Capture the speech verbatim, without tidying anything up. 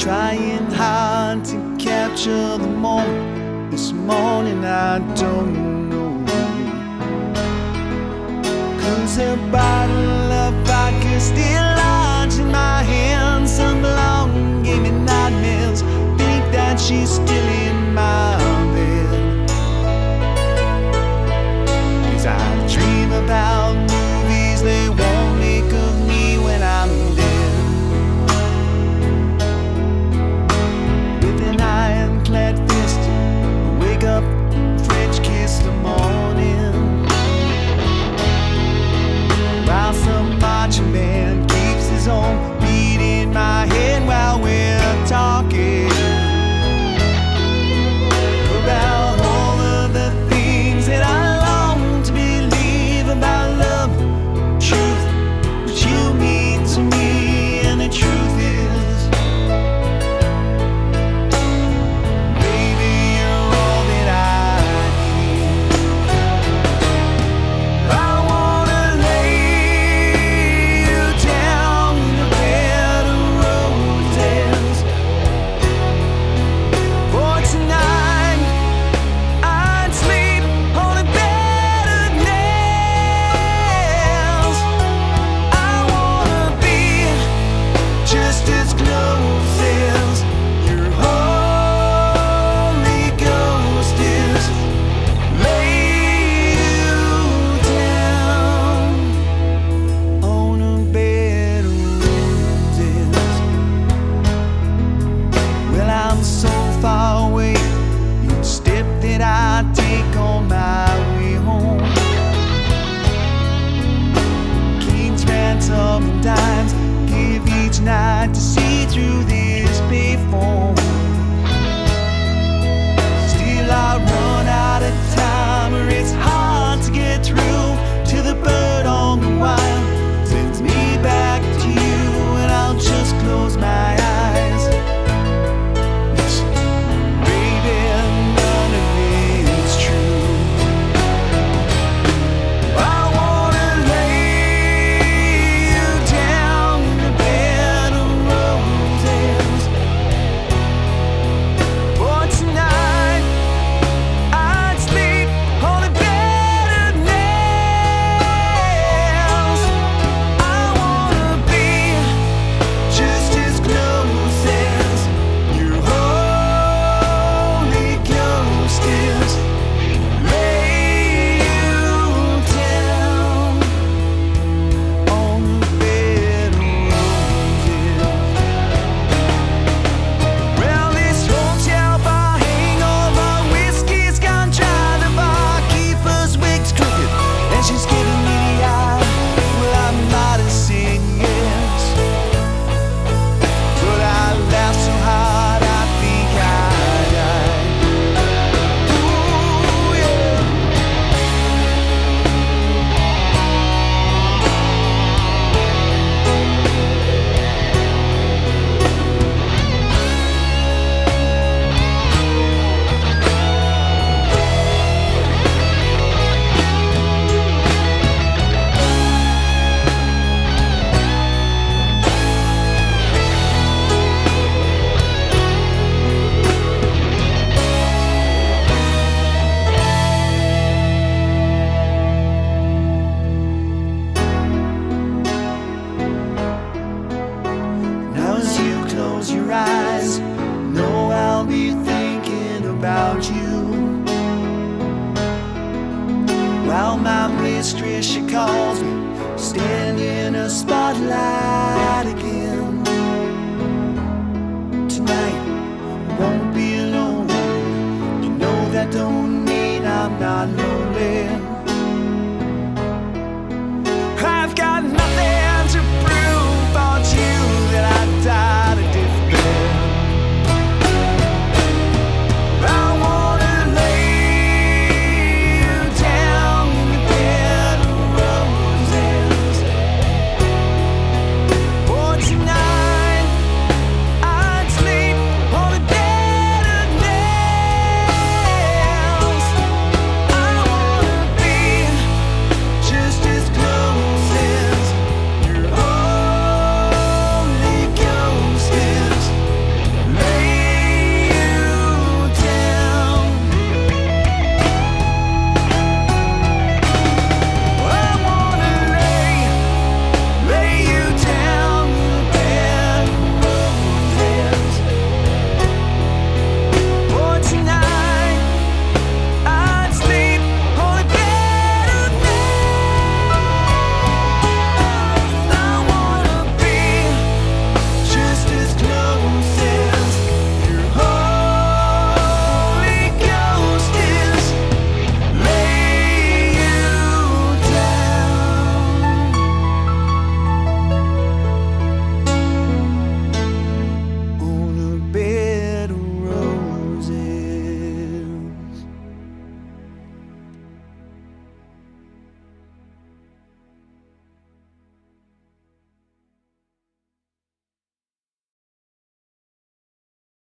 Trying hard to capture the moment. This morning I don't know, 'cause a bottle of vodka still lodged in my hand. Some long gave me nightmares. Think that she's still in my bed. As I dream about movies they won't make of me when I'm dead. With an ironclad fist, wake up, French kiss the morning, while some marching band keeps his own beat in my head while we're talking about all of the things that I long to believe about love, truth, what you mean to me. And the truth is, baby, you're all that I need. I wanna lay you down in a bed of roses. For tonight I'd sleep on a bed of nails. I wanna be just as close as your Holy Ghost is. Lay you down on a bed of roses. Well, I'm so far away, each step that I take on my way home. Kings, ransom, and dimes give each night to see through this payphone. Still I run out of time, or it's hard to get through to the bird on the wire. Sends me back to you, and I'll just close my eyes. Baby, none of it's true. I wanna lay you down in a bed of roses. For tonight I'd sleep on a bed of nails. I wanna be just as close as your Holy Ghost is. Lay you down on a bed of roses. Well, this hotel bar hangover, whiskey's gone dry. The barkeeper's wig's crooked, and she's giving me the eye. Well, I might have said yes, but I laughed so hard I think I died. Ooh, yeah. Now as you close your eyes, know I'll be thinking about you. While my mistress, she calls me, stand in a spotlight again.